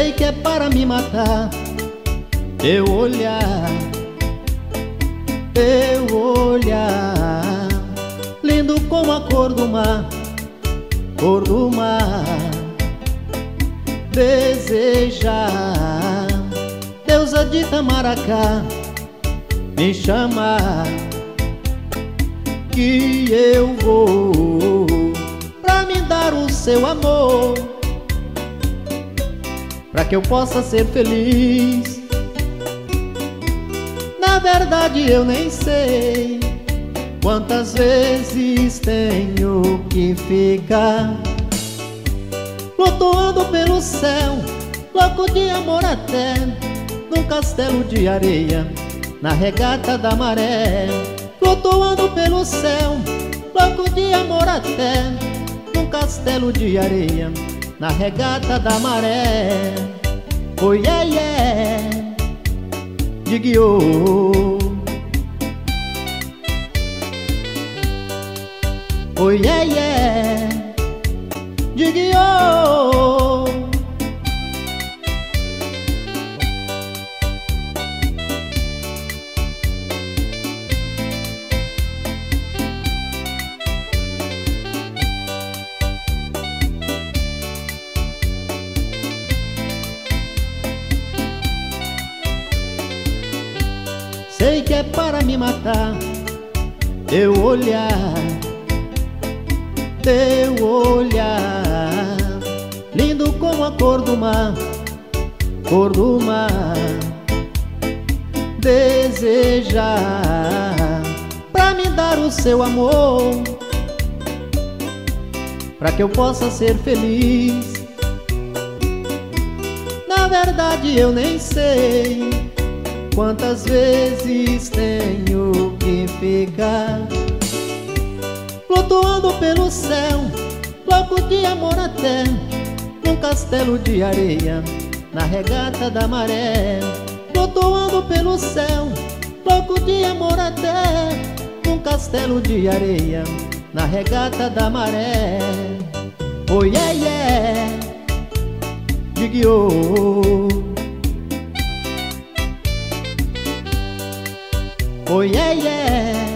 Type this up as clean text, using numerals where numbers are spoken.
Sei que é para me matar teu olhar, teu olhar, lindo como a cor do mar, cor do mar. Desejar, deusa de Itamaracá, me chamar, que eu vou pra me dar o seu amor, pra que eu possa ser feliz. Na verdade eu nem sei quantas vezes tenho que ficar flutuando pelo céu, louco de amor até, num castelo de areia, na regata da maré. Flutuando pelo céu, louco de amor até, num castelo de areia, na regata da maré. Oh yeah, yeah, Yu-Gi-Oh! Oh yeah, yeah, Yu-Gi-Oh! Sei que é para me matar teu olhar, teu olhar, lindo como a cor do mar, cor do mar. Desejar, pra me dar o seu amor, pra que eu possa ser feliz. Na verdade eu nem sei quantas vezes tenho que ficar flutuando pelo céu, louco de amor até, num castelo de areia, na regata da maré. Flutuando pelo céu, louco de amor até, num castelo de areia, na regata da maré. Oh yeah, yeah, Yu-Gi-Oh! Oh yeah, yeah,